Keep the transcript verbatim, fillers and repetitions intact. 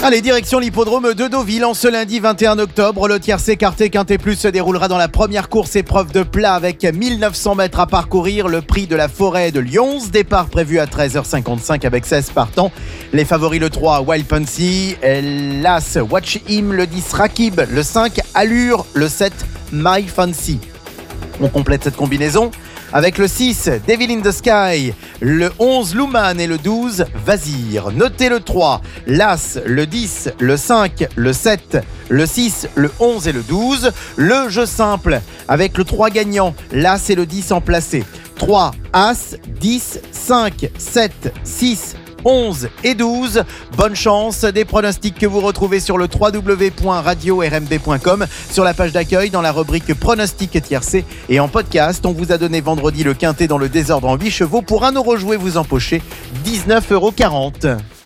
Allez, direction l'hippodrome de Deauville en ce lundi vingt et un octobre. Le tiercé quarté quinté plus se déroulera dans la première course épreuve de plat avec mille neuf cents mètres à parcourir. Le prix de la forêt de Lyons. Départ prévu à treize heures cinquante-cinq avec seize partants. Les favoris le trois, Wild Fancy, l'As, Watch Him, le dix, Rakib, le cinq, Allure, le sept, My Fancy. On complète cette combinaison avec le six, Devil in the Sky, le onze, Luman et le douze, Vazir. Notez le trois, l'As, le dix, le cinq, le sept, le six, le onze et le douze. Le jeu simple avec le trois gagnant, l'As et le dix en placé. trois, As, dix, cinq, sept, six, onze et douze. Bonne chance, des pronostics que vous retrouvez sur le w w w point radio r m b point com, sur la page d'accueil dans la rubrique pronostics tiercé et en podcast. On vous a donné vendredi le quintet dans le désordre en huit chevaux. Pour un euro joué, vous empochez dix-neuf euros quarante.